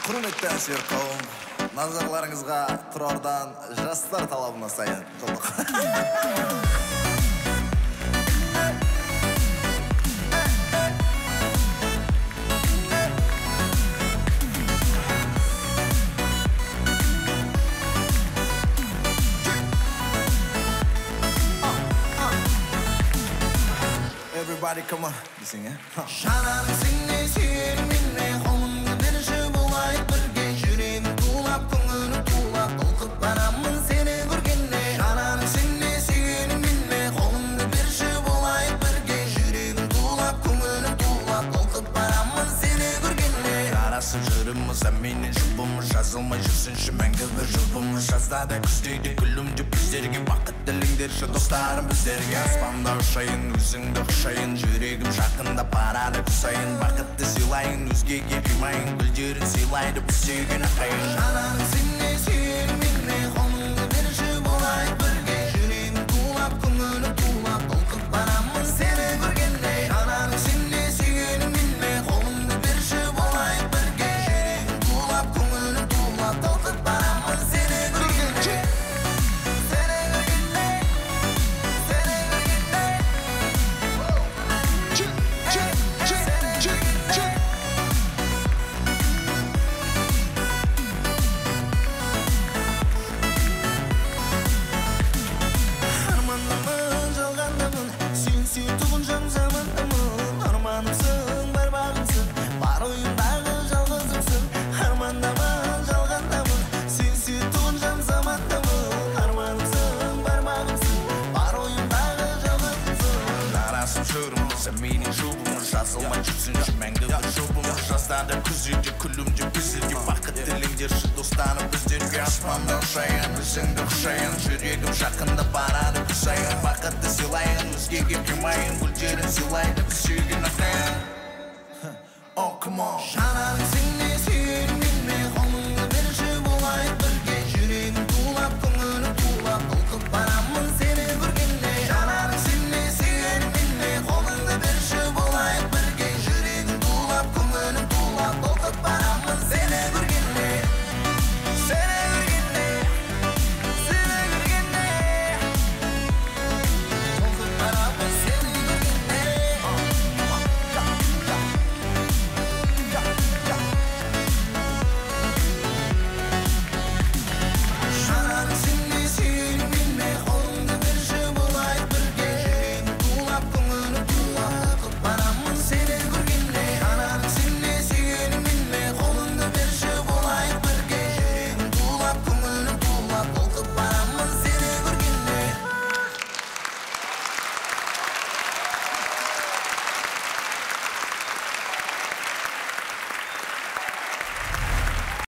Құрметті әншілер қауым, назарларыңызға Тұрардан жастар талабына сайын қылдық. Everybody come on, sing it. Şanan seni sürminle Kolumda bir şey bulayıp birge Yüreğim tuğlap, көңілім tuğlap Толқып барамын seni көргенде Şanan seni sürminle Kolumda bir şey bulayıp birge Yüreğim tuğlap, көңілім tuğlap Толқып барамын seni көргенде Қарасып жүріміз, менің жұбымыз Жазылмай жүрсінші мәңгі бір жұбымыз Жазда да күздейді күлімді біздерге Бақыт тіліңдерші достарым біздерге Аспанда ұшайын, өзіңді құшайын Жүрегім жақында барады құсайын Бақытты сыйлайын, өзгеге қимайын Гүлдерін сыйлайды біз сүйген ақайын Шананың сені сүйерменне Қолыңды берші болайық бірге Жүрегім тулап, көңілім тулап Толқып барамын сені көргенде Шананың сені сүйерменне Қолыңды берші болайық бірге Жүрегім тулап, көңілім тулап Толқып барамын сені көргенде Менің жұбымыз жазылмай жүрсінші мәңгі бір жұбымыз Жаздада күзде күлімде біздерге Бақыт тіліңдерші достанып біздерге Аспанда ұшайын, өзіңді құшайын Жүрегім жақында барады құсайын Бақытты сыйлайын, өзгеге қимайын Гүлдерін сыйлайды біз сүйген ақайын Oh, come on.